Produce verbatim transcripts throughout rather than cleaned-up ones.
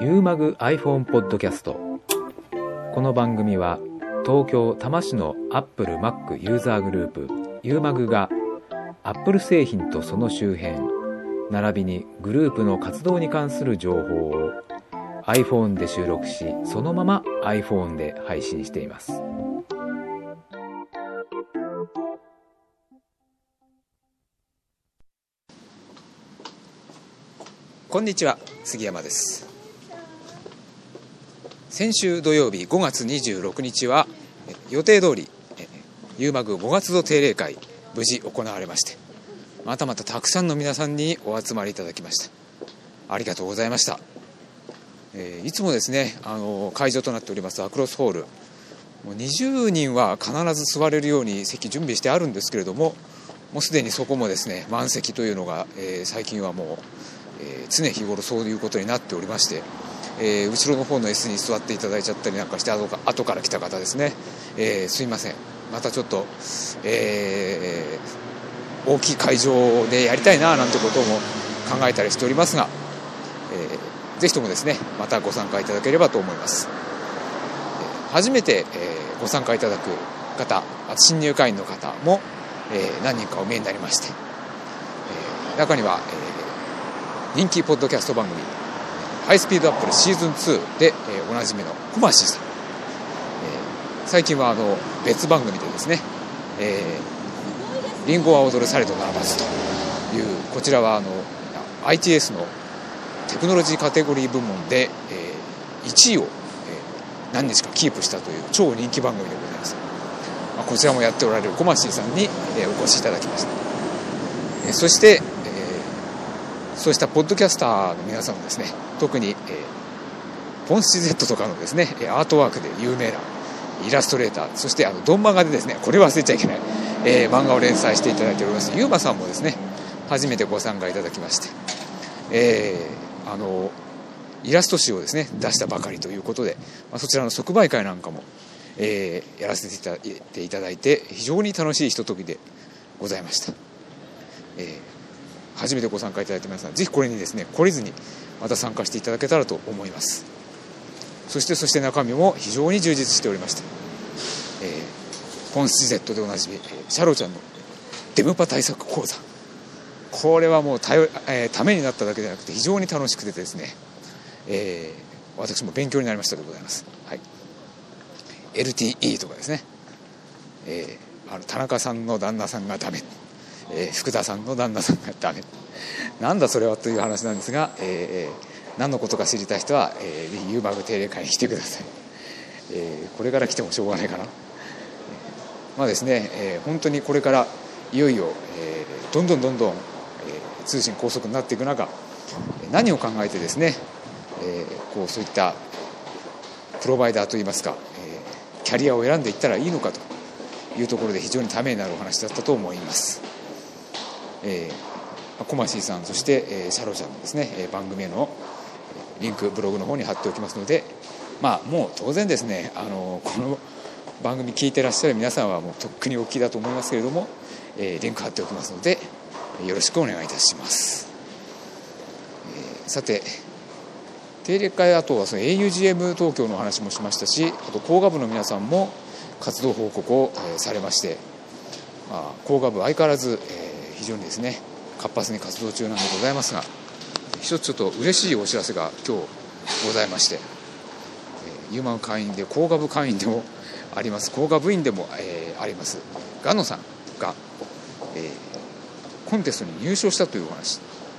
ユーマグ iPhone ポッドキャスト。この番組は東京多摩市の Apple Mac ユーザーグループユーマグが Apple 製品とその周辺並びにグループの活動に関する情報を iPhone で収録し、そのまま iPhone で配信しています。 こんにちは、杉山です。先週土曜日ごがつにじゅうろくにちは予定通りユーマグごがつど定例会無事行われまして、またまたたくさんの皆さんにお集まりいただきました。ありがとうございました。えー、いつもですね、あの会場となっておりますアクロスホール、もうにじゅうにんは必ず座れるように席準備してあるんですけれども、もうすでにそこもですね満席というのが、えー、最近はもう、えー、常日頃そういうことになっておりまして、えー、後ろの方の椅子に座っていただいちゃったりなんかして、後か後から来た方ですね、えー、すいません、またちょっと、えー、大きい会場でやりたいななんてことも考えたりしておりますが、えーぜひともですねまたご参加いただければと思います。初めてご参加いただく方、新入会員の方も何人かお見えになりまして、中には人気ポッドキャスト番組ハイスピードアップルシーズンツーでおなじみのコマシーさん、最近はあの別番組でですね、リンゴは踊るされどならばずという、こちらはあの アイティーエス のテクノロジーカテゴリー部門で、えー、いちいを、えー、何日かキープしたという超人気番組でございます。まあ、こちらもやっておられるコマシーさんに、えー、お越しいただきました。えー、そして、えー、そうしたポッドキャスターの皆さんもですね、特に、えー、ポンシ Z とかのですねアートワークで有名なイラストレーター、そしてあのドンマガでですね、これ忘れちゃいけない、えー、漫画を連載していただいておりますユーマさんもですね初めてご参加いただきまして、えーあのイラスト集をですね出したばかりということで、まあ、そちらの即売会なんかも、えー、やらせていただいていただいて、非常に楽しいひとときでございました。えー、初めてご参加いただいた皆さん、ぜひこれにですね懲りずにまた参加していただけたらと思います。そしてそして中身も非常に充実しておりまして、えー、ポンシ Z でおなじみシャロちゃんのデムパ対策講座、これはもうた, よ、えー、ためになっただけでなくて非常に楽しくてですね、えー、私も勉強になりましたでございます。はい、エルティーイー とかですね、えー、あの田中さんの旦那さんがダメ、えー、福田さんの旦那さんがダメ、なんだそれはという話なんですが、えー、何のことか知りたい人は、えー、ユーマグ定例会に来てください。えー、これから来てもしょうがないかな。まあですね、えー、本当にこれからいよいよ、えー、どんどんどんどん通信高速になっていく中、何を考えてですね、えー、こうそういったプロバイダーといいますか、えー、キャリアを選んでいったらいいのかというところで非常にためになるお話だったと思います。えー、コマシーさん、そして、えー、シャロちゃんのですね番組へのリンクブログの方に貼っておきますので、まあもう当然ですね、あのこの番組聞いてらっしゃる皆さんはもうとっくにお聞きだと思いますけれども、えー、リンク貼っておきますのでよろしくお願いいたします。えー、さて定例会、あとはその エーユージーエム 東京の話もしましたし、あと工学部の皆さんも活動報告を、えー、されまして、まあ、工学部相変わらず、えー、非常にですね活発に活動中なんでございますが、一つちょっと嬉しいお知らせが今日ございまして、えー、ユーマグ会員で工学部会員でもあります、工学部員でも、えー、ありますガノさんが、えーコンテストに入賞したというお話。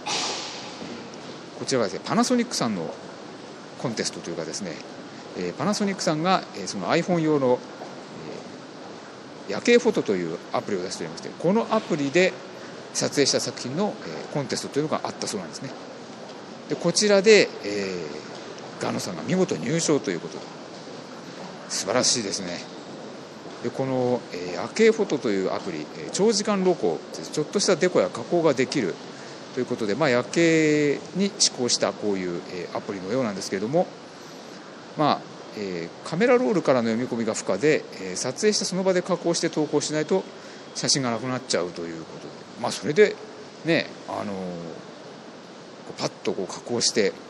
こちらはですねパナソニックさんのコンテストというかですね、えー、パナソニックさんが、えー、その iPhone 用の、えー、夜景フォトというアプリを出しておりまして、このアプリで撮影した作品の、えー、コンテストというのがあったそうなんですね。でこちらで、えー、ガノさんが見事入賞ということで素晴らしいですね。でこの、えー、夜景フォトというアプリ、えー、長時間露光、ちょっとしたデコや加工ができるということで、まあ、夜景に指向したこういう、えー、アプリのようなんですけれども、まあえー、カメラロールからの読み込みが不可で、えー、撮影してその場で加工して投稿しないと写真がなくなっちゃうということで、まあ、それでね、あのー、パッとこう加工して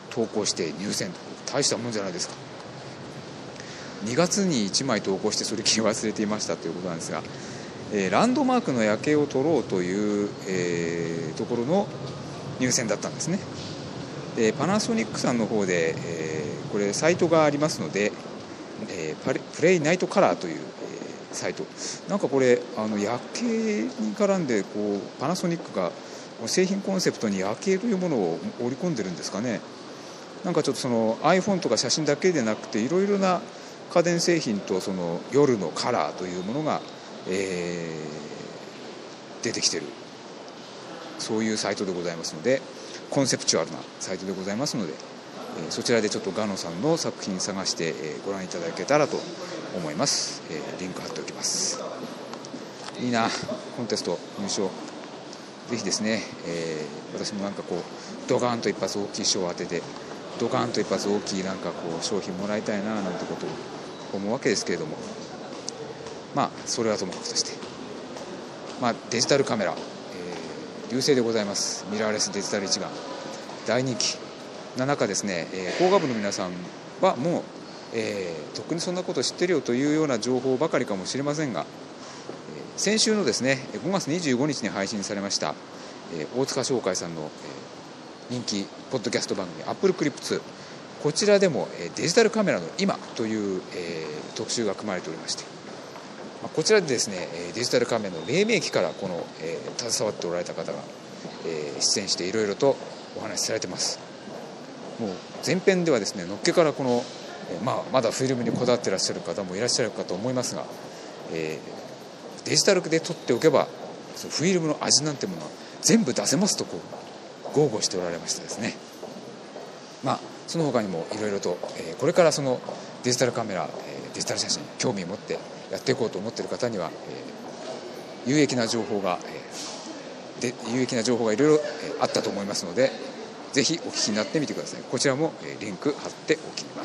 投稿して入選と、大したもんじゃないですか。にがつにいちまい投稿してそれきり忘れていましたということなんですが、えー、ランドマークの夜景を撮ろうという、えー、ところの入選だったんですね。でパナソニックさんの方で、えー、これサイトがありますので、えー、パレプレイナイトカラーという、えー、サイト、なんかこれあの夜景に絡んでこうパナソニックが製品コンセプトに夜景というものを織り込んでるんですかね。なんかちょっとその iPhone とか写真だけでなくていろいろな家電製品とその夜のカラーというものが、えー、出てきている、そういうサイトでございますので、コンセプチュアルなサイトでございますので、えー、そちらでちょっとガノさんの作品探して、えー、ご覧いただけたらと思います。えー、リンク貼っておきます。いいな、コンテスト入賞ぜひですね、えー、私もなんかこうドガーンと一発大きい賞を当ててドガーンと一発大きいなんかこう商品もらいたいななんてことを思うわけですけれども、まあそれはともかくとして、まあ、デジタルカメラ、えー、優勢でございます。ミラーレスデジタル一眼大人気な中ですね、えー、工学部の皆さんはもう、えー、とっくにそんなこと知ってるよというような情報ばかりかもしれませんが、先週のですねごがつにじゅうごにちに配信されました、えー、大塚商会さんの、えー、人気ポッドキャスト番組 アップルクリップツー、 こちらでも、えー、デジタルカメラの今という、えー、特集が組まれておりまして、まあ、こちらでですねデジタルカメラの黎明期からこの、えー、携わっておられた方が、えー、出演していろいろとお話しされてます。もう前編ではですねのっけからこの、えーまあ、まだフィルムにこだわっていらっしゃる方もいらっしゃるかと思いますが、えーデジタルで撮っておけばそのフィルムの味なんてものは全部出せますとこう豪語しておられましたですね。まあその他にもいろいろと、えー、これからそのデジタルカメラ、えー、デジタル写真興味を持ってやっていこうと思っている方には、えー、有益な情報が、えー、で有益な情報がいろいろあったと思いますので、ぜひお聞きになってみてください。こちらも、えー、リンク貼っておきます。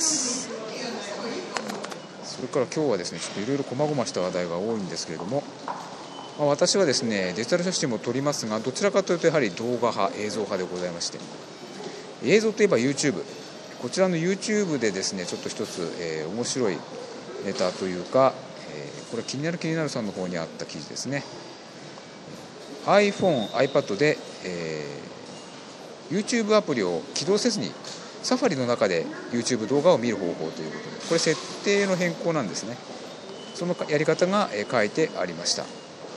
それから今日はですねちょっといろいろ細々した話題が多いんですけれども、まあ、私はですねデジタル写真も撮りますが、どちらかというとやはり動画派映像派でございまして、映像といえば YouTube、 こちらの YouTube でですねちょっと一つ、えー、面白いネタというか、えー、これ気になる気になるさんの方にあった記事ですね。 iPhone、iPad で、えー、YouTube アプリを起動せずにサファリの中で YouTube 動画を見る方法ということで、これ設定の変更なんですね。そのやり方が書いてありました。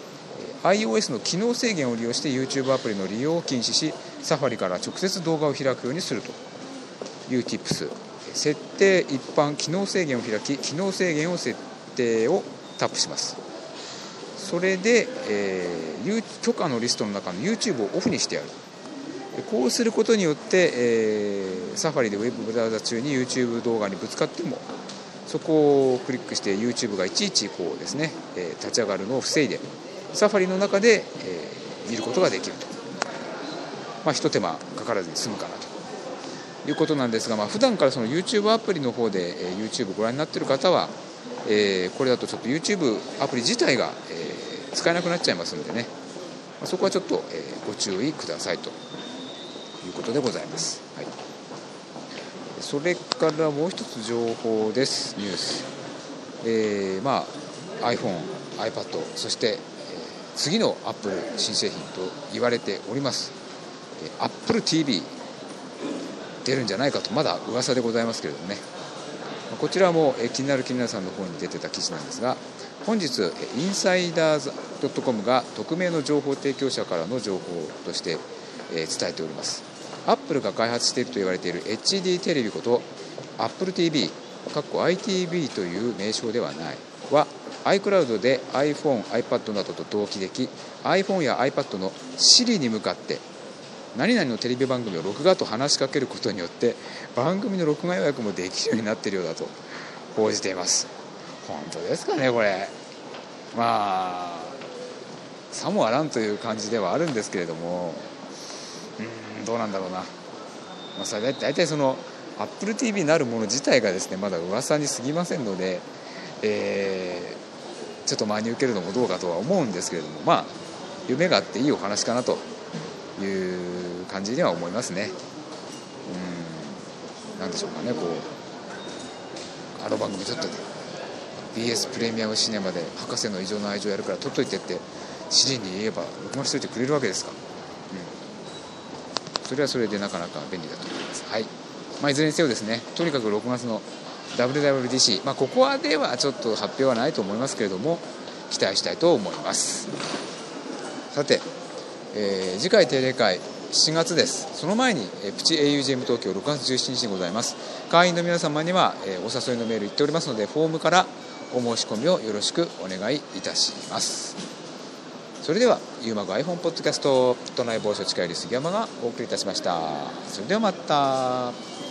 iOS の機能制限を利用して YouTube アプリの利用を禁止し、サファリから直接動画を開くようにするという Tips。 設定一般機能制限を開き、機能制限を設定をタップします。それで、えー、許可のリストの中の YouTube をオフにしてやる。こうすることによって、えー、サファリでウェブブラウザ中に YouTube 動画にぶつかっても、そこをクリックして YouTube がいちいちこうですね、えー、立ち上がるのを防いでサファリの中で、えー、見ることができると、まあ、一手間かからずに済むかなということなんですが、まあ、普段からその YouTube アプリの方で、えー、YouTube ご覧になっている方は、えー、これだとちょっと YouTube アプリ自体が、えー、使えなくなっちゃいますのでね、まあ、そこはちょっと、えー、ご注意くださいということでございます。はい、それからもう一つ情報です。ニュース、えー、まあ iPhone、iPad、そして、えー、次の Apple 新製品と言われております、えー、Apple ティーブイ 出るんじゃないかとまだ噂でございますけれどもね、こちらも、えー、気になる気になるさんの方に出てた記事なんですが、本日インサイダーズ .com が匿名の情報提供者からの情報として、えー、伝えております。アップルが開発していると言われている エイチディー テレビこと Apple ティーブイ （アイティーブイ という名称ではないは iCloud で iPhone、iPad などと同期でき、 iPhone や iPad の Siri に向かって何々のテレビ番組を録画と話しかけることによって番組の録画予約もできるようになっているようだと報じています。本当ですかねこれ。まあさもあらんという感じではあるんですけれども、うーんどうなんだろうな、まあ、それだいたいその Apple ティーブイ なるもの自体がですねまだ噂に過ぎませんので、えー、ちょっと真に受けるのもどうかとは思うんですけれども、まあ夢があっていいお話かなという感じには思いますね。 なんでしょうかね、こうあの番組撮っといて ビーエス プレミアムシネマで博士の異常な愛情やるから撮っといてってシリに言えば録画しといてくれるわけですか、うん、それはそれでなかなか便利だと思います。はい、まあ、いずれにせよですね、とにかくろくがつの ダブリューダブリューディーシー、まあ、ここはではちょっと発表はないと思いますけれども期待したいと思います。さて、えー、次回定例会しがつです。その前に、えー、プチ エーユージーエム 東京ろくがつじゅうしちにちでございます。会員の皆様には、えー、お誘いのメール言っておりますのでフォームからお申し込みをよろしくお願いいたします。それではユーマグ iPhone ポッドキャスト都内某所近寄り杉山がお送りいたしました。それではまた。